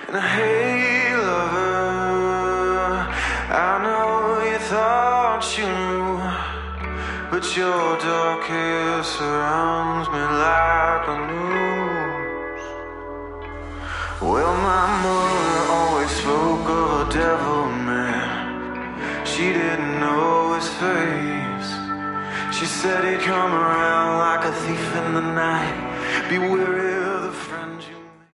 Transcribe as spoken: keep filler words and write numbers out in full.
And hey lover, I know you thought you knew, but your dark hair surrounds me like a noose. Well, my mother always spoke of a devil man. She didn't know his face. She said he'd come around like a thief in the night. Be wary